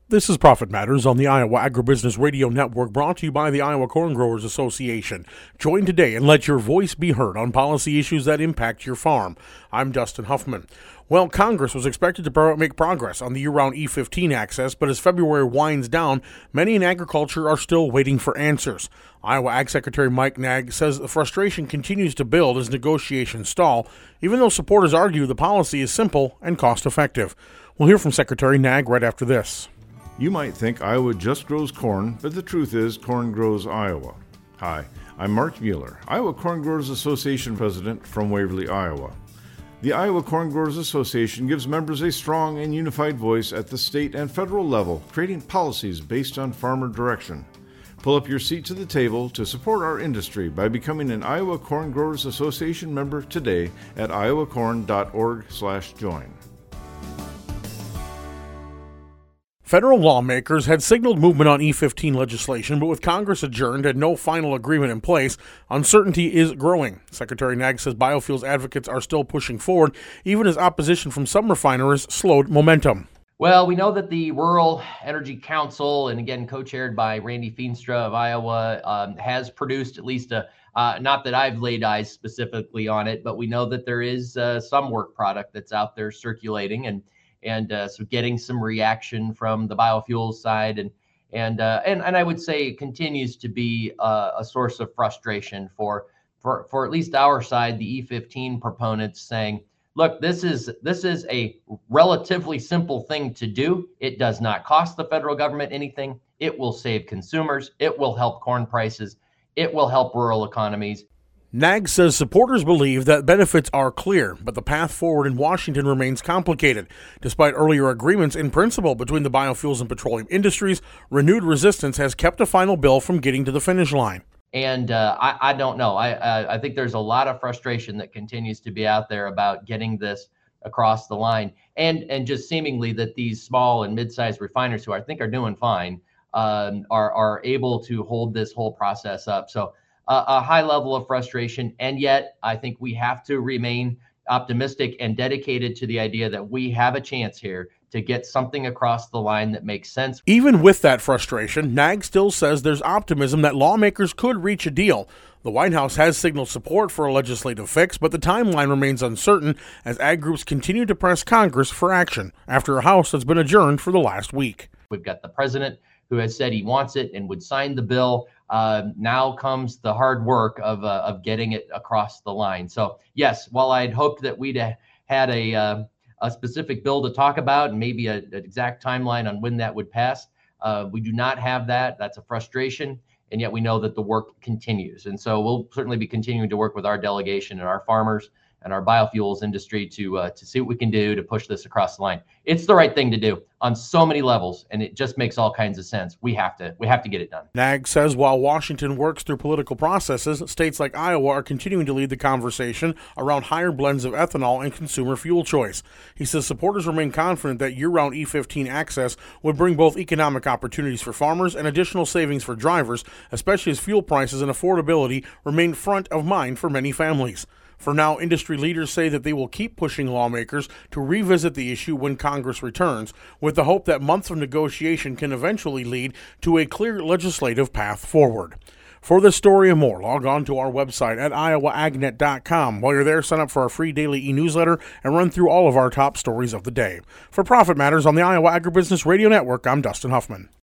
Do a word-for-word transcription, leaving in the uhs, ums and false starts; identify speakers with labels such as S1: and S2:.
S1: This is Profit Matters on the Iowa Agribusiness Radio Network, brought to you by the Iowa Corn Growers Association. Join today and let your voice be heard on policy issues that impact your farm. I'm Dustin Huffman. Well, Congress was expected to pro- make progress on the year-round E fifteen access, but as February winds down, many in agriculture are still waiting for answers. Iowa Ag Secretary Mike Naig says the frustration continues to build as negotiations stall, even though supporters argue the policy is simple and cost-effective. We'll hear from Secretary Naig right after this.
S2: You might think Iowa just grows corn, but the truth is corn grows Iowa. Hi, I'm Mark Mueller, Iowa Corn Growers Association President from Waverly, Iowa. The Iowa Corn Growers Association gives members a strong and unified voice at the state and federal level, creating policies based on farmer direction. Pull up your seat to the table to support our industry by becoming an Iowa Corn Growers Association member today at iowa corn dot org slash join.
S1: Federal lawmakers had signaled movement on E fifteen legislation, but with Congress adjourned and no final agreement in place, uncertainty is growing. Secretary Naig says biofuels advocates are still pushing forward, even as opposition from some refiners slowed momentum.
S3: Well, we know that the Rural Energy Council, and again co-chaired by Randy Feenstra of Iowa, um, has produced at least a, uh, not that I've laid eyes specifically on it, but we know that there is uh, some work product that's out there circulating, and And uh, so getting some reaction from the biofuels side, and and uh, and and I would say it continues to be uh, a source of frustration for for for at least our side, the E fifteen proponents, saying, look, this is this is a relatively simple thing to do. It does not cost the federal government anything. It will save consumers. It will help corn prices. It will help rural economies.
S1: Naig says supporters believe that benefits are clear, but the path forward in Washington remains complicated. Despite earlier agreements in principle between the biofuels and petroleum industries, renewed resistance has kept a final bill from getting to the finish line.
S3: And uh, I, I don't know. I, I I think there's a lot of frustration that continues to be out there about getting this across the line, and and just seemingly that these small and mid-sized refiners, who I think are doing fine, um, are are able to hold this whole process up. So. Uh, a high level of frustration, and yet I think we have to remain optimistic and dedicated to the idea that we have a chance here to get something across the line that makes sense.
S1: Even with that frustration, Naig still says there's optimism that lawmakers could reach a deal. The White House has signaled support for a legislative fix, but the timeline remains uncertain as ag groups continue to press Congress for action after a House that's been adjourned for the last week.
S3: We've got the president who has said he wants it and would sign the bill. Uh, now comes the hard work of uh, of getting it across the line. So yes, while I'd hoped that we'd ha- had a uh, a specific bill to talk about and maybe a, an exact timeline on when that would pass, uh, we do not have that. That's a frustration, and yet we know that the work continues. And so we'll certainly be continuing to work with our delegation and our farmers and our biofuels industry to uh, to see what we can do to push this across the line. It's the right thing to do on so many levels, and it just makes all kinds of sense. We have to we have to get it done.
S1: Naig says while Washington works through political processes, states like Iowa are continuing to lead the conversation around higher blends of ethanol and consumer fuel choice. He says supporters remain confident that year-round E fifteen access would bring both economic opportunities for farmers and additional savings for drivers, especially as fuel prices and affordability remain front of mind for many families. For now, industry leaders say that they will keep pushing lawmakers to revisit the issue when Congress returns, with the hope that months of negotiation can eventually lead to a clear legislative path forward. For this story and more, log on to our website at iowa ag net dot com. While you're there, sign up for our free daily e-newsletter and run through all of our top stories of the day. For Profit Matters on the Iowa Agribusiness Radio Network, I'm Dustin Huffman.